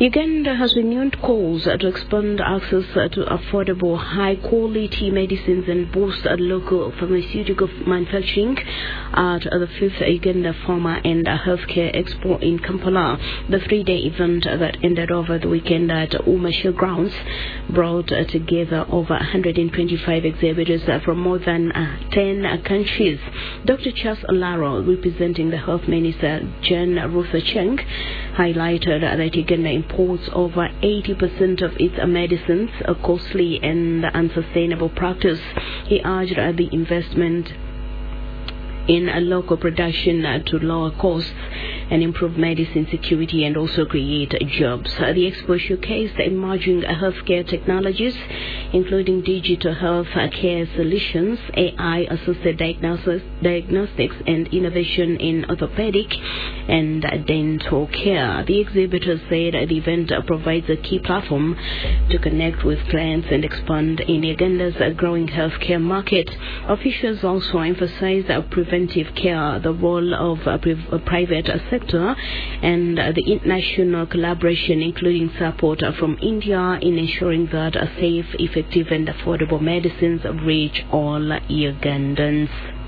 Uganda has renewed calls to expand access to affordable, high-quality medicines and boost local pharmaceutical manufacturing at the 5th Uganda Pharma and Healthcare Expo in Kampala. The three-day event that ended over the weekend at Umma Showgrounds brought together over 125 exhibitors from more than 10 countries. Dr. Charles Olaro, representing the Health Minister Jane Ruth Aceng, highlighted that Uganda imports over 80% of its medicines, a costly and unsustainable practice. He urged the investment in local production to lower costs and improve medicine security and also create jobs. The expo showcased emerging healthcare technologies, including digital health care solutions, AI-assisted diagnostics, and innovation in orthopedic and dental care. The exhibitors said the event provides a key platform to connect with clients and expand in Uganda's growing healthcare market. Officials also emphasized preventive care, the role of private sector, and the international collaboration, including support from India in ensuring that safe, effective, and affordable medicines reach all Ugandans.